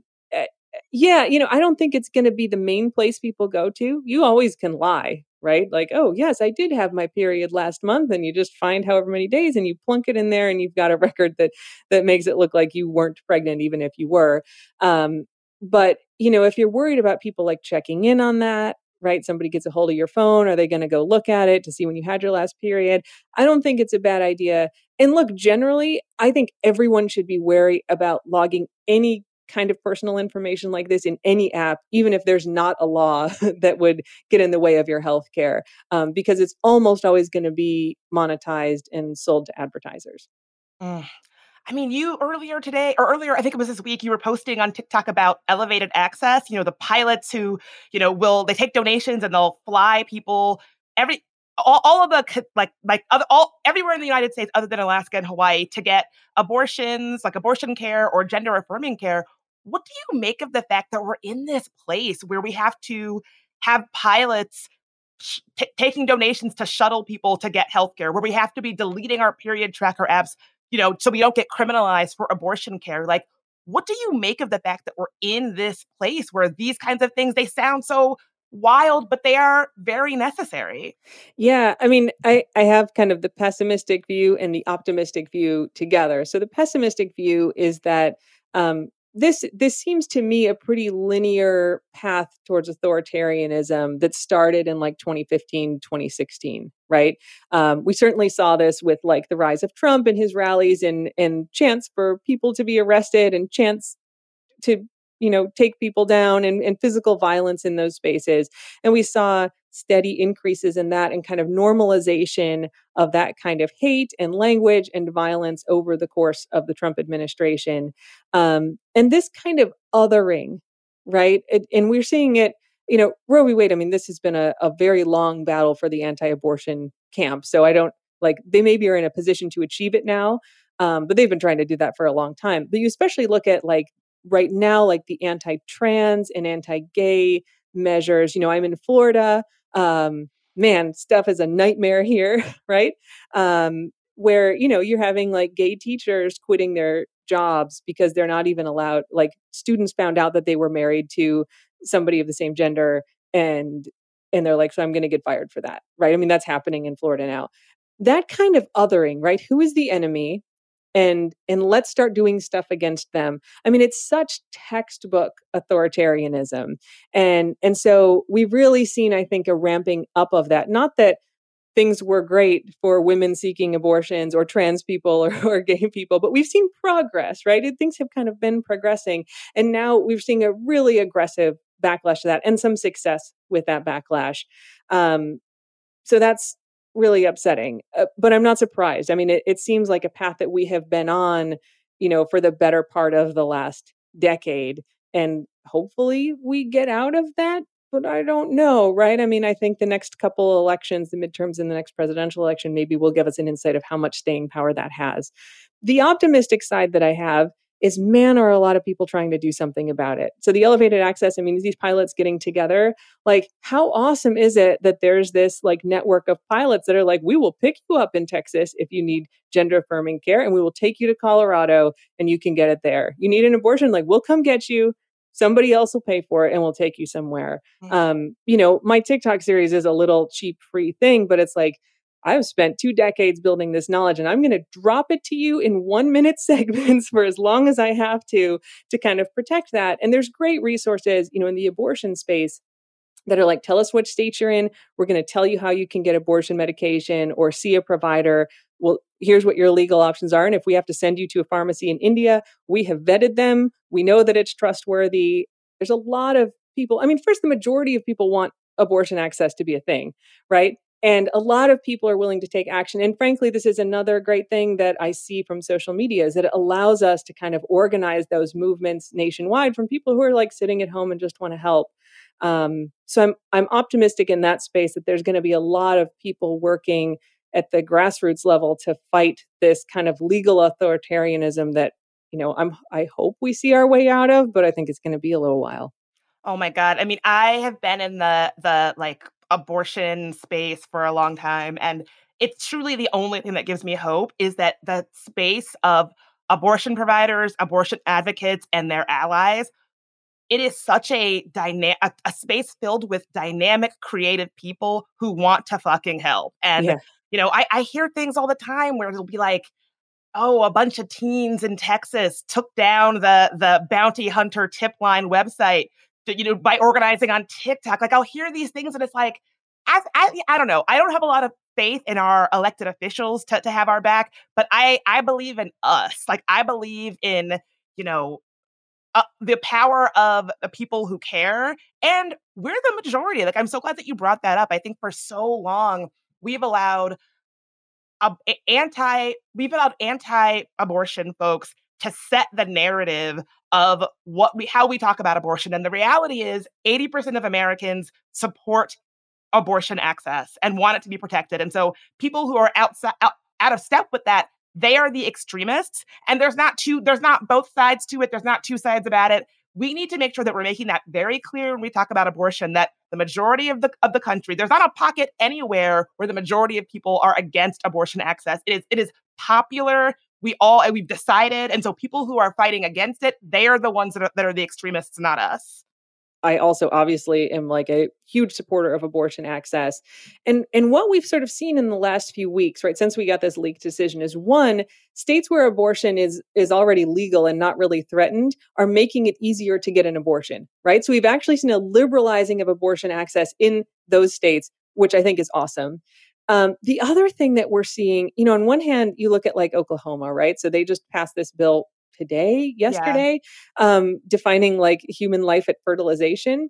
yeah, you know, I don't think it's going to be the main place people go to. You always can lie, right? Like, oh, yes, I did have my period last month, and you just find however many days and you plunk it in there and you've got a record that that makes it look like you weren't pregnant, even if you were. Um, but, you know, if you're worried about people like checking in on that, right? Somebody gets a hold of your phone. Are they going to go look at it to see when you had your last period? I don't think it's a bad idea. And look, generally, I think everyone should be wary about logging any kind of personal information like this in any app, even if there's not a law that would get in the way of your healthcare, um, because it's almost always going to be monetized and sold to advertisers. Mm. I mean, you earlier today, or earlier, I think it was this week, you were posting on TikTok about elevated access, you know, the pilots who, you know, will, they take donations and they'll fly people every, all, all of the, like, like other, all, everywhere in the United States, other than Alaska and Hawaii, to get abortions, like abortion care or gender affirming care. What do you make of the fact that we're in this place where we have to have pilots sh- t- taking donations to shuttle people to get healthcare, where we have to be deleting our period tracker apps, you know, so we don't get criminalized for abortion care? Like, what do you make of the fact that we're in this place where these kinds of things, they sound so wild, but they are very necessary? Yeah, I mean, I, I have kind of the pessimistic view and the optimistic view together. So the pessimistic view is that um, this this seems to me a pretty linear path towards authoritarianism that started in like twenty fifteen, twenty sixteen, right? Um, we certainly saw this with like the rise of Trump and his rallies and and chants for people to be arrested and chants to, you know, take people down, and, and physical violence in those spaces. And we saw steady increases in that and kind of normalization of that kind of hate and language and violence over the course of the Trump administration. Um, and this kind of othering right? It, and we're seeing it, you know, Roe v. Wade. I mean, this has been a, a very long battle for the anti-abortion camp. So I don't like, they maybe are in a position to achieve it now, um, but they've been trying to do that for a long time. But you especially look at like right now, like the anti-trans and anti-gay measures. You know, I'm in Florida. Um, man, stuff is a nightmare here, right? Um, where, you know, you're having like gay teachers quitting their jobs because they're not even allowed, like students found out that they were married to somebody of the same gender, and and they're like, so I'm going to get fired for that, right? I mean, that's happening in Florida now. That kind of othering, right? Who is the enemy? And and let's start doing stuff against them. I mean, it's such textbook authoritarianism. And and so we've really seen, I think, a ramping up of that. Not that things were great for women seeking abortions or trans people or, or gay people, but we've seen progress, right? And things have kind of been progressing. And now we're seeing a really aggressive backlash to that and some success with that backlash. Um, so that's really upsetting, uh, but I'm not surprised. I mean, it, it seems like a path that we have been on, you know, for the better part of the last decade. And hopefully we get out of that. But I don't know, right? I mean, I think the next couple elections, the midterms and the next presidential election, maybe will give us an insight of how much staying power that has. The optimistic side that I have is, man, are a lot of people trying to do something about it. So the elevated access, I mean, these pilots getting together, like how awesome is it that there's this like network of pilots that are like, we will pick you up in Texas if you need gender affirming care, and we will take you to Colorado and you can get it there. You need an abortion, like we'll come get you. Somebody else will pay for it and we'll take you somewhere. Mm-hmm. Um, you know, my TikTok series is a little cheap free thing, but it's like, I've spent two decades building this knowledge and I'm going to drop it to you in one minute segments for as long as I have to, to kind of protect that. And there's great resources, you know, in the abortion space that are like, tell us which state you're in. We're going to tell you how you can get abortion medication or see a provider. Well, here's what your legal options are. And if we have to send you to a pharmacy in India, we have vetted them. We know that it's trustworthy. There's a lot of people. I mean, first, the majority of people want abortion access to be a thing, right? And a lot of people are willing to take action. And frankly, this is another great thing that I see from social media, is that it allows us to kind of organize those movements nationwide from people who are like sitting at home and just want to help. Um, so I'm I'm optimistic in that space that there's going to be a lot of people working at the grassroots level to fight this kind of legal authoritarianism that, you know, I'm I hope we see our way out of, but I think it's going to be a little while. Oh my God. I mean, I have been in the the like abortion space for a long time, and it's truly the only thing that gives me hope is that the space of abortion providers, abortion advocates, and their allies, it is such a dynamic, a, a space filled with dynamic, creative people who want to fucking help. And, yeah. you know, I, I hear things all the time where it'll be like, oh, a bunch of teens in Texas took down the the bounty hunter tip line website, to, you know, by organizing on TikTok. Like, I'll hear these things and it's like, I, I, I don't know. I don't have a lot of faith in our elected officials to, to have our back, but I, I believe in us. Like, I believe in, you know, Uh, the power of the people who care, and we're the majority. Like, I'm so glad that you brought that up. I think for so long we've allowed uh, anti, we've allowed anti-abortion folks to set the narrative of what we, how we talk about abortion. And the reality is, eighty percent of Americans support abortion access and want it to be protected. And so, people who are outside, out, out of step with that, they are the extremists, and there's not two, there's not both sides to it. There's not two sides about it. We need to make sure that we're making that very clear when we talk about abortion, that the majority of the of the country, there's not a pocket anywhere where the majority of people are against abortion access. It is it is popular. We all, and we've decided. And so people who are fighting against it, they are the ones that are, that are the extremists, not us. I also obviously am like a huge supporter of abortion access. And, and what we've sort of seen in the last few weeks, right, since we got this leaked decision, is one, states where abortion is, is already legal and not really threatened are making it easier to get an abortion, right? So we've actually seen a liberalizing of abortion access in those states, which I think is awesome. Um, the other thing that we're seeing, you know, on one hand, you look at like Oklahoma, right? So they just passed this bill today, yesterday, yeah. um, defining like human life at fertilization.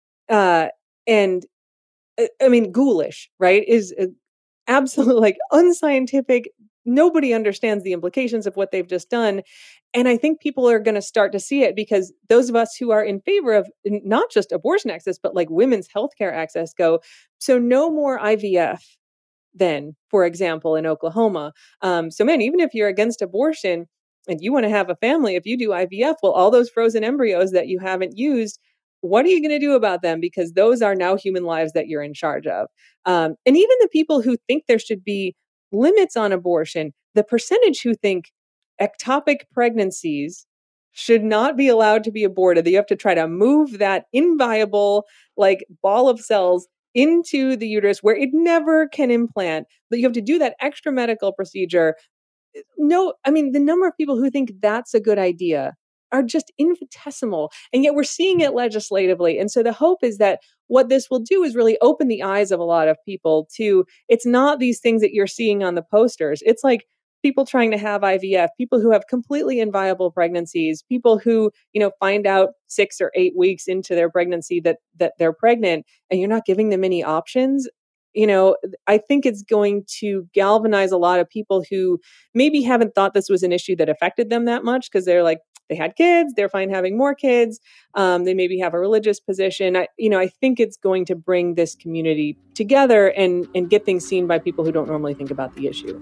Uh, and I mean, ghoulish, right? Is absolutely like unscientific, nobody understands the implications of what they've just done. And I think people are going to start to see it because those of us who are in favor of not just abortion access, but like women's healthcare access go, so no more I V F then, for example, in Oklahoma. Um, so man, even if you're against abortion and you want to have a family, if you do I V F, well, all those frozen embryos that you haven't used, what are you going to do about them? Because those are now human lives that you're in charge of. Um, and even the people who think there should be limits on abortion, the percentage who think ectopic pregnancies should not be allowed to be aborted, that you have to try to move that inviable like ball of cells into the uterus where it never can implant, that you have to do that extra medical procedure. No, I mean, the number of people who think that's a good idea are just infinitesimal. And yet we're seeing it legislatively. And so the hope is that what this will do is really open the eyes of a lot of people to, it's not these things that you're seeing on the posters. It's like people trying to have I V F, people who have completely inviable pregnancies, people who, you know, find out six or eight weeks into their pregnancy that that they're pregnant and you're not giving them any options. You know, I think it's going to galvanize a lot of people who maybe haven't thought this was an issue that affected them that much because they're like, they had kids, they're fine having more kids. Um, they maybe have a religious position. I, you know, I think it's going to bring this community together and, and get things seen by people who don't normally think about the issue.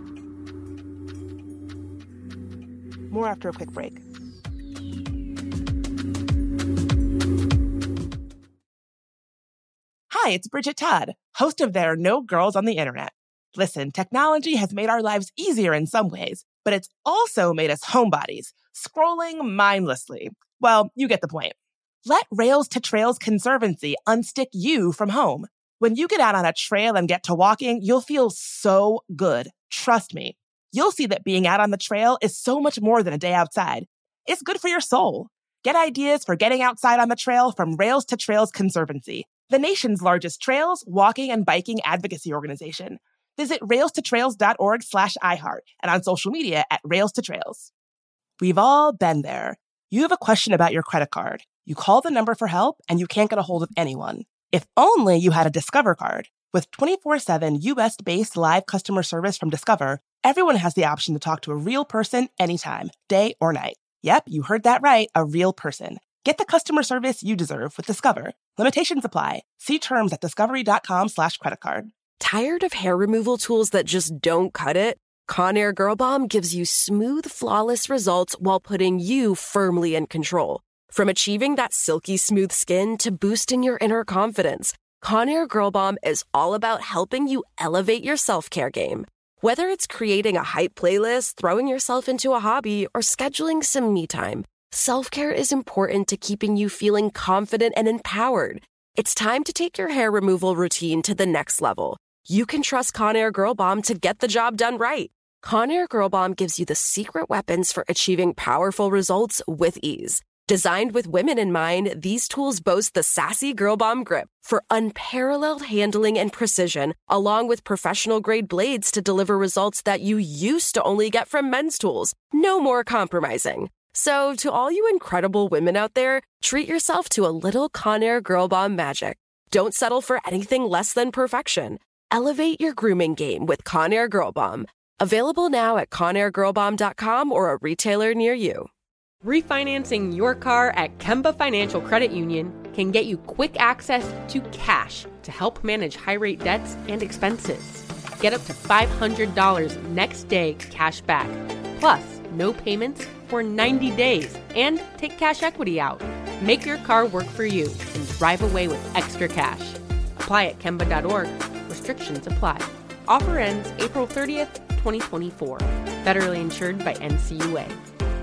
More after a quick break. Hi, it's Bridget Todd, host of There Are No Girls on the Internet. Listen, technology has made our lives easier in some ways, but it's also made us homebodies, scrolling mindlessly. Well, you get the point. Let Rails to Trails Conservancy unstick you from home. When you get out on a trail and get to walking, you'll feel so good. Trust me. You'll see that being out on the trail is so much more than a day outside. It's good for your soul. Get ideas for getting outside on the trail from Rails to Trails Conservancy, the nation's largest trails, walking, and biking advocacy organization. Visit rails to trails dot org slash iHeart and on social media at Rails to Trails. We've all been there. You have a question about your credit card. You call the number for help and you can't get a hold of anyone. If only you had a Discover card. With twenty-four seven U S-based live customer service from Discover, everyone has the option to talk to a real person anytime, day or night. Yep, you heard that right, a real person. Get the customer service you deserve with Discover. Limitations apply. See terms at discovery.com slash credit card. Tired of hair removal tools that just don't cut it? Conair Girl Bomb gives you smooth, flawless results while putting you firmly in control. From achieving that silky smooth skin to boosting your inner confidence, Conair Girl Bomb is all about helping you elevate your self-care game. Whether it's creating a hype playlist, throwing yourself into a hobby, or scheduling some me time, self-care is important to keeping you feeling confident and empowered. It's time to take your hair removal routine to the next level. You can trust Conair Girl Bomb to get the job done right. Conair Girl Bomb gives you the secret weapons for achieving powerful results with ease. Designed with women in mind, these tools boast the sassy Girl Bomb grip for unparalleled handling and precision, along with professional-grade blades to deliver results that you used to only get from men's tools. No more compromising. So, to all you incredible women out there, treat yourself to a little Conair Girl Bomb magic. Don't settle for anything less than perfection. Elevate your grooming game with Conair Girl Bomb. Available now at conair girl bomb dot com or a retailer near you. Refinancing your car at Kemba Financial Credit Union can get you quick access to cash to help manage high-rate debts and expenses. Get up to five hundred dollars next day cash back, plus no payments for ninety days, and take cash equity out. Make your car work for you and drive away with extra cash. Apply at kemba dot org. Restrictions apply. Offer ends April thirtieth, twenty twenty-four. Federally insured by N C U A.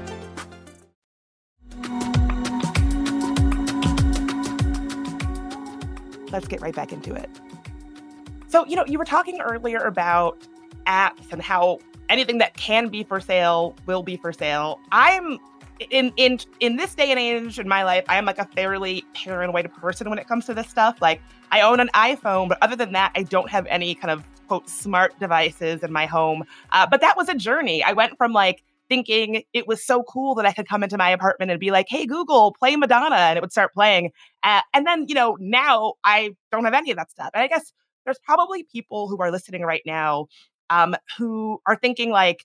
Let's get right back into it. So, you know, you were talking earlier about apps and how anything that can be for sale will be for sale. I'm in in in this day and age in my life, I am like a fairly paranoid person when it comes to this stuff. Like, I own an iPhone, but other than that, I don't have any kind of quote smart devices in my home. Uh, but that was a journey. I went from like thinking it was so cool that I could come into my apartment and be like, hey, Google, play Madonna, and it would start playing. Uh, and then, you know, now I don't have any of that stuff. And I guess there's probably people who are listening right now um, who are thinking like,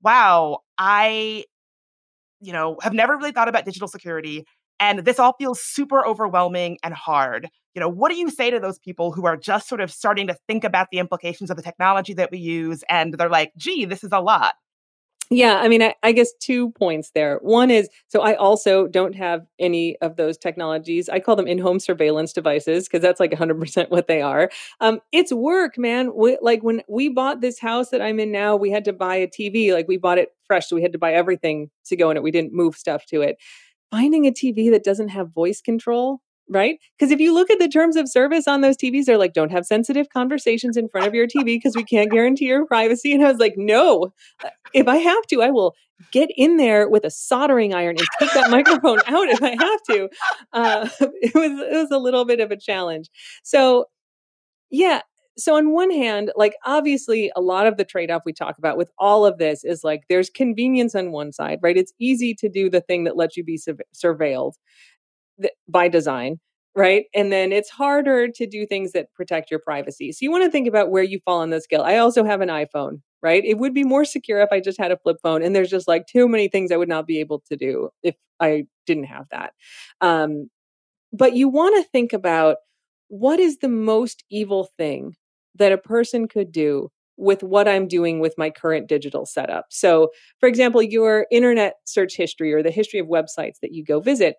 wow, I, you know, have never really thought about digital security, and this all feels super overwhelming and hard. You know, what do you say to those people who are just sort of starting to think about the implications of the technology that we use, and they're like, gee, this is a lot? Yeah, I mean, I, I guess two points there. One is, so I also don't have any of those technologies. I call them in-home surveillance devices because that's like one hundred percent what they are. Um, it's work, man. We, like when we bought this house that I'm in now, we had to buy a T V. Like we bought it fresh, so we had to buy everything to go in it. We didn't move stuff to it. Finding a T V that doesn't have voice control, right? Because if you look at the terms of service on those T Vs, they're like, don't have sensitive conversations in front of your T V because we can't guarantee your privacy. And I was like, no, if I have to, I will get in there with a soldering iron and take that microphone out if I have to. Uh, it was it was a little bit of a challenge. So yeah. So on one hand, like obviously a lot of the trade-off we talk about with all of this is like there's convenience on one side, right? It's easy to do the thing that lets you be su- surveilled th- by design, right? And then it's harder to do things that protect your privacy. So you want to think about where you fall on the scale. I also have an iPhone, right? It would be more secure if I just had a flip phone. And there's just like too many things I would not be able to do if I didn't have that. Um, but you want to think about what is the most evil thing that a person could do with what I'm doing with my current digital setup. So, for example, your internet search history or the history of websites that you go visit.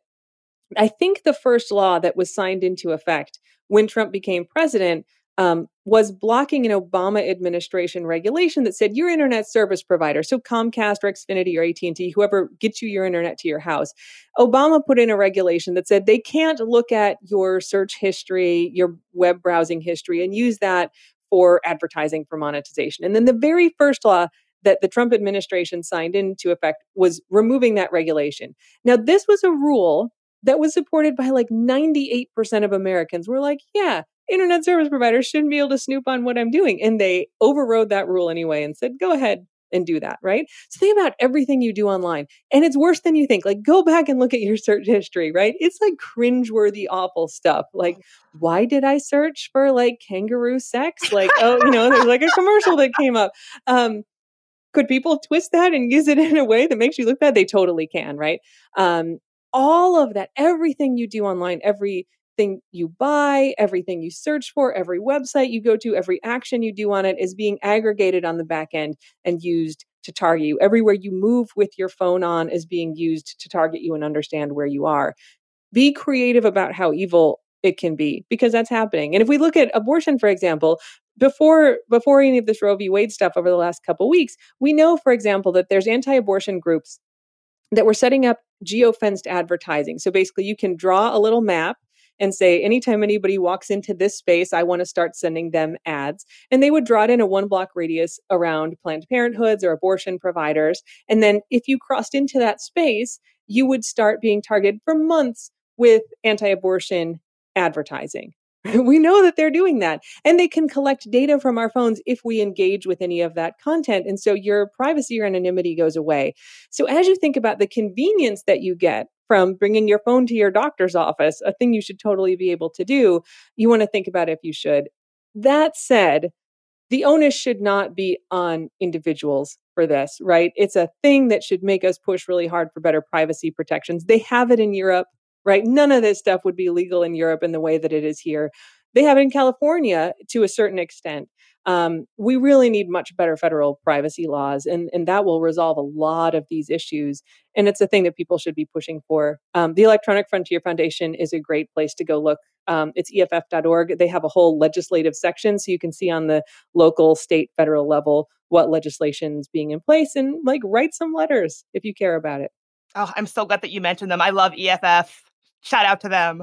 I think the first law that was signed into effect when Trump became president um, was blocking an Obama administration regulation that said your internet service provider, so Comcast or Xfinity or A T and T, whoever gets you your internet to your house, Obama put in a regulation that said they can't look at your search history, your web browsing history, and use that for advertising for monetization. And then the very first law that the Trump administration signed into effect was removing that regulation. Now, this was a rule that was supported by like ninety-eight percent of Americans. We're like, yeah, internet service providers shouldn't be able to snoop on what I'm doing. And they overrode that rule anyway and said, go ahead and do that, right? So think about everything you do online. And it's worse than you think. Like, go back and look at your search history, right? It's like cringeworthy, awful stuff. Like, why did I search for like kangaroo sex? Like, oh, you know, there's like a commercial that came up. Um, could people twist that and use it in a way that makes you look bad? They totally can, right? Um, all of that, everything you do online, everything you buy, everything you search for, every website you go to, every action you do on it is being aggregated on the back end and used to target you. Everywhere you move with your phone on is being used to target you and understand where you are. Be creative about how evil it can be, because that's happening. And if we look at abortion, for example, before before any of this Roe v. Wade stuff over the last couple of weeks, we know, for example, that there's anti-abortion groups that were setting up geofenced advertising. So basically you can draw a little map and say, anytime anybody walks into this space, I want to start sending them ads. And they would draw it in a one block radius around Planned Parenthoods or abortion providers. And then if you crossed into that space, you would start being targeted for months with anti-abortion advertising. We know that they're doing that, and they can collect data from our phones if we engage with any of that content. And so your privacy or anonymity goes away. So as you think about the convenience that you get from bringing your phone to your doctor's office, a thing you should totally be able to do, you want to think about if you should. That said, the onus should not be on individuals for this, right? It's a thing that should make us push really hard for better privacy protections. They have it in Europe. Right? None of this stuff would be legal in Europe in the way that it is here. They have it in California to a certain extent. Um, we really need much better federal privacy laws, and, and that will resolve a lot of these issues. And it's a thing that people should be pushing for. Um, the Electronic Frontier Foundation is a great place to go look. Um, it's E F F dot org. They have a whole legislative section, so you can see on the local, state, federal level what legislation is being in place, and like write some letters if you care about it. Oh, I'm so glad that you mentioned them. I love E F F. Shout out to them.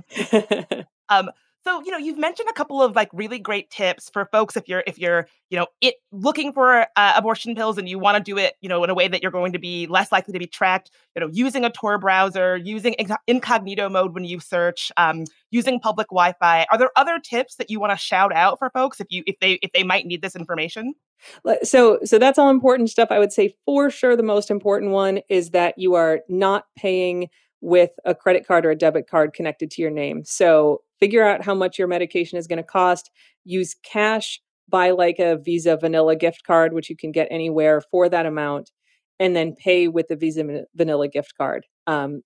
um, so, you know, you've mentioned a couple of like really great tips for folks if you're if you're, you know, it looking for uh, abortion pills and you want to do it, you know, in a way that you're going to be less likely to be tracked, you know, using a Tor browser, using incognito mode when you search, um, using public Wi-Fi. Are there other tips that you want to shout out for folks if you if they if they might need this information? So, so that's all important stuff. I would say for sure the most important one is that you are not paying with a credit card or a debit card connected to your name. So figure out how much your medication is going to cost. Use cash, buy like a Visa vanilla gift card, which you can get anywhere for that amount. and then pay with the Visa Vanilla gift card. Um,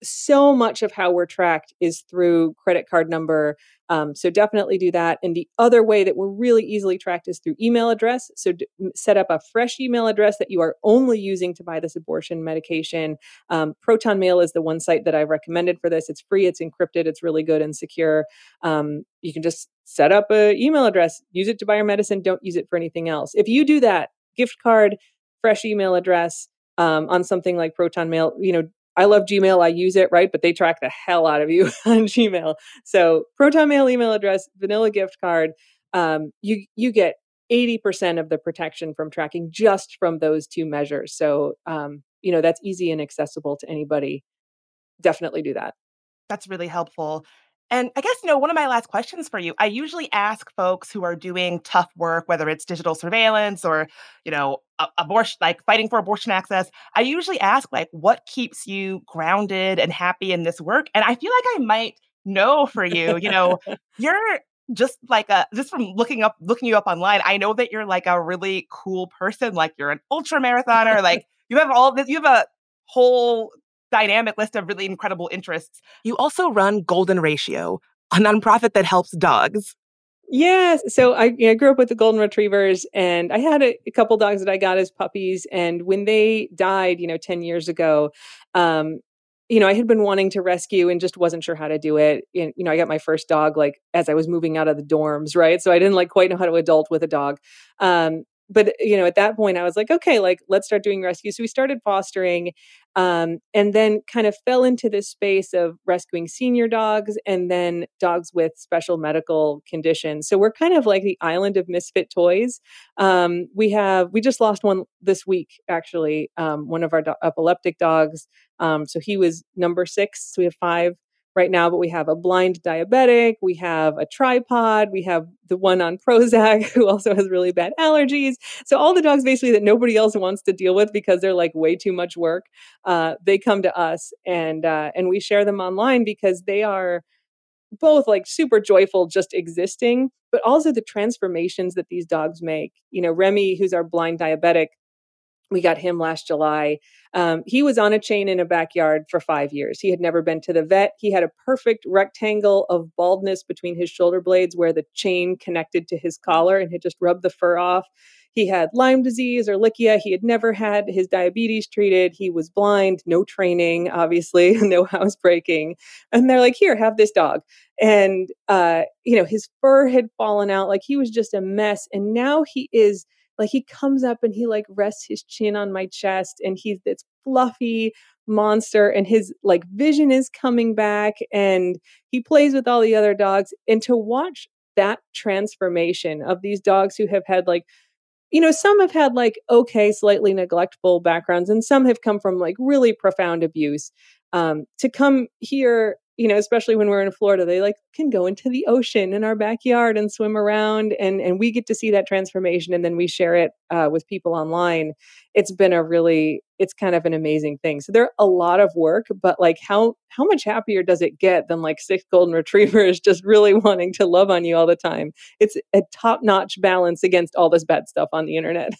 so much of how we're tracked is through credit card number. Um, so definitely do that. And the other way that we're really easily tracked is through email address. So d- set up a fresh email address that you are only using to buy this abortion medication. Um, Proton Mail is the one site that I've recommended for this. It's free, it's encrypted, it's really good and secure. Um, you can just set up an email address, use it to buy your medicine, don't use it for anything else. If you do that, gift card, fresh email address um, on something like Proton Mail, you know, I love Gmail. I use it, right? But they track the hell out of you on Gmail. So Proton Mail email address, vanilla gift card, um, you you get eighty percent of the protection from tracking just from those two measures. So, um, you know, that's easy and accessible to anybody. Definitely do that. That's really helpful. And I guess, you know, one of my last questions for you, I usually ask folks who are doing tough work, whether it's digital surveillance or, you know, a- abortion, like fighting for abortion access. I usually ask, like, what keeps you grounded and happy in this work? And I feel like I might know for you, you know, you're just like a, just from looking up, looking you up online, I know that you're like a really cool person. Like you're an ultra marathoner, like you have all this, you have a whole dynamic list of really incredible interests. You also run Golden Ratio, a nonprofit that helps dogs. Yes. So I, you know, grew up with the Golden Retrievers, and I had a, a couple dogs that I got as puppies. And when they died, you know, ten years ago, um, you know, I had been wanting to rescue and just wasn't sure how to do it. And, you know, I got my first dog like as I was moving out of the dorms, right? So I didn't like quite know how to adult with a dog. Um, but, you know, at that point I was like, okay, like let's start doing rescues. So we started fostering, um, and then kind of fell into this space of rescuing senior dogs and then dogs with special medical conditions. So we're kind of like the island of misfit toys. Um, we have, we just lost one this week, actually, um, one of our do- epileptic dogs. Um, so he was number six. So we have five right now, but we have a blind diabetic, we have a tripod, we have the one on Prozac who also has really bad allergies. So all the dogs basically that nobody else wants to deal with because they're like way too much work, uh, they come to us, and uh, and we share them online because they are both like super joyful just existing, but also the transformations that these dogs make. You know, Remy, who's our blind diabetic, we got him last July. Um, he was on a chain in a backyard for five years. He had never been to the vet. He had a perfect rectangle of baldness between his shoulder blades where the chain connected to his collar and had just rubbed the fur off. He had Lyme disease or Ehrlichia. He had never had his diabetes treated. He was blind, no training, obviously, no housebreaking. And they're like, here, have this dog. And, uh, you know, his fur had fallen out. Like he was just a mess. And now he is like, he comes up and he like rests his chin on my chest, and he's this fluffy monster, and his like vision is coming back, and he plays with all the other dogs. And to watch that transformation of these dogs who have had like, you know, some have had like, okay, slightly neglectful backgrounds, and some have come from like really profound abuse, um, to come here, you know, especially when we're in Florida, they like can go into the ocean in our backyard and swim around, and and we get to see that transformation, and then we share it uh, with people online. It's been a really, it's kind of an amazing thing. So they're a lot of work, but like how how much happier does it get than like six golden retrievers just really wanting to love on you all the time? It's a top-notch balance against all this bad stuff on the internet.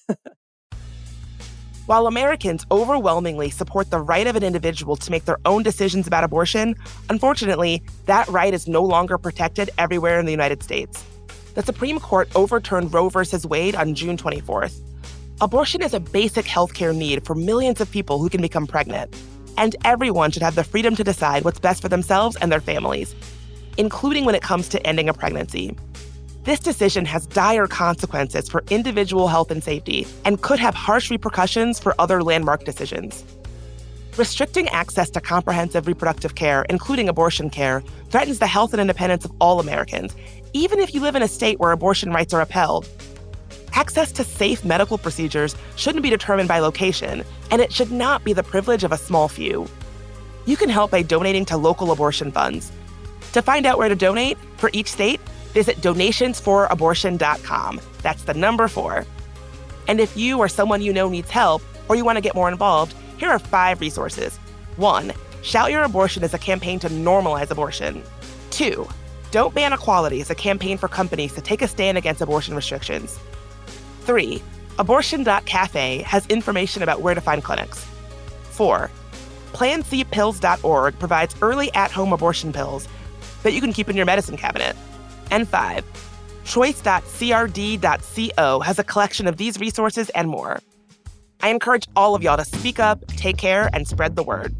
While Americans overwhelmingly support the right of an individual to make their own decisions about abortion, unfortunately, that right is no longer protected everywhere in the United States. The Supreme Court overturned Roe versus Wade on June twenty-fourth. Abortion is a basic healthcare need for millions of people who can become pregnant, and everyone should have the freedom to decide what's best for themselves and their families, including when it comes to ending a pregnancy. This decision has dire consequences for individual health and safety and could have harsh repercussions for other landmark decisions. Restricting access to comprehensive reproductive care, including abortion care, threatens the health and independence of all Americans, even if you live in a state where abortion rights are upheld. Access to safe medical procedures shouldn't be determined by location, and it should not be the privilege of a small few. You can help by donating to local abortion funds. To find out where to donate for each state, visit donations for abortion dot com. That's the number four. And if you or someone you know needs help, or you want to get more involved, here are five resources. One, Shout Your Abortion is a campaign to normalize abortion. Two, Don't Ban Equality is a campaign for companies to take a stand against abortion restrictions. Three, Abortion dot cafe has information about where to find clinics. Four, plan c pills dot org provides early at-home abortion pills that you can keep in your medicine cabinet. And five, choice dot c r d dot co has a collection of these resources and more. I encourage all of y'all to speak up, take care, and spread the word.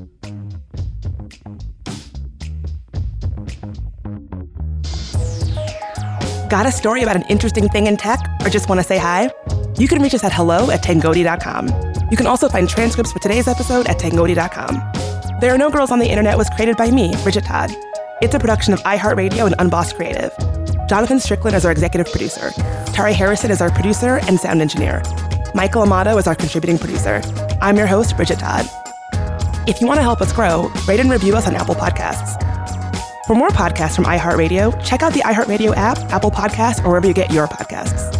Got a story about an interesting thing in tech or just want to say hi? You can reach us at hello at tangoti dot com. You can also find transcripts for today's episode at tangoti dot com. There Are No Girls on the Internet was created by me, Bridget Todd. It's a production of iHeartRadio and Unbossed Creative. Jonathan Strickland is our executive producer. Tari Harrison is our producer and sound engineer. Michael Amato is our contributing producer. I'm your host, Bridget Todd. If you want to help us grow, rate and review us on Apple Podcasts. For more podcasts from iHeartRadio, check out the iHeartRadio app, Apple Podcasts, or wherever you get your podcasts.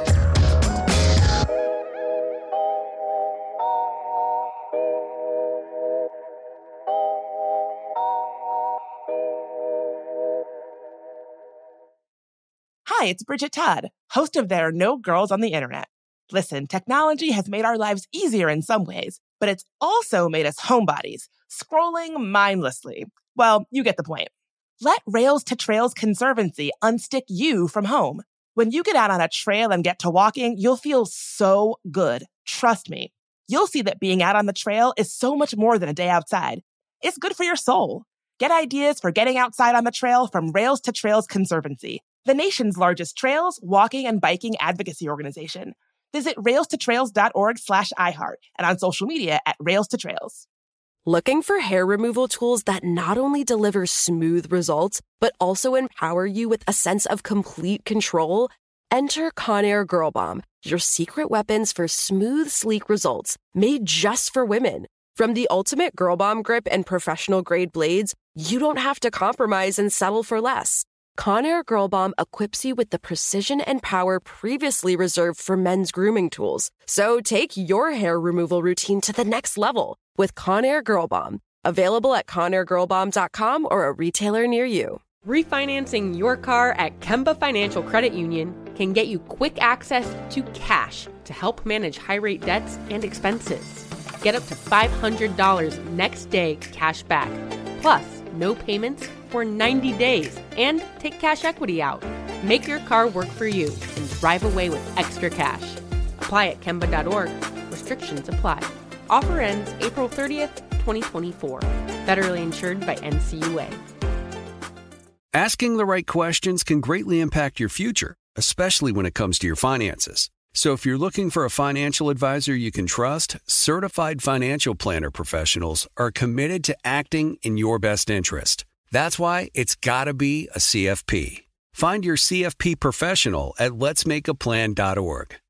Hi, it's Bridget Todd, host of There Are No Girls on the Internet. Listen, technology has made our lives easier in some ways, but it's also made us homebodies, scrolling mindlessly. Well, you get the point. Let Rails to Trails Conservancy unstick you from home. When you get out on a trail and get to walking, you'll feel so good. Trust me. You'll see that being out on the trail is so much more than a day outside. It's good for your soul. Get ideas for getting outside on the trail from Rails to Trails Conservancy, the nation's largest trails, walking, and biking advocacy organization. Visit rails to trails dot org slash iHeart and on social media at Rails to Trails. Looking for hair removal tools that not only deliver smooth results, but also empower you with a sense of complete control? Enter Conair Girl Bomb, your secret weapons for smooth, sleek results, made just for women. From the ultimate Girl Bomb grip and professional-grade blades, you don't have to compromise and settle for less. Conair Girl Bomb equips you with the precision and power previously reserved for men's grooming tools. So take your hair removal routine to the next level with Conair Girl Bomb. Available at conair girl bomb dot com or a retailer near you. Refinancing your car at Kemba Financial Credit Union can get you quick access to cash to help manage high-rate debts and expenses. Get up to five hundred dollars next day cash back, plus no payments for ninety days, and take cash equity out. Make your car work for you and drive away with extra cash. Apply at kemba dot org. Restrictions apply. Offer ends April thirtieth, twenty twenty-four. Federally insured by N C U A. Asking the right questions can greatly impact your future, especially when it comes to your finances. So if you're looking for a financial advisor you can trust, certified financial planner professionals are committed to acting in your best interest. That's why it's got to be a C F P. Find your C F P professional at lets make a plan dot org.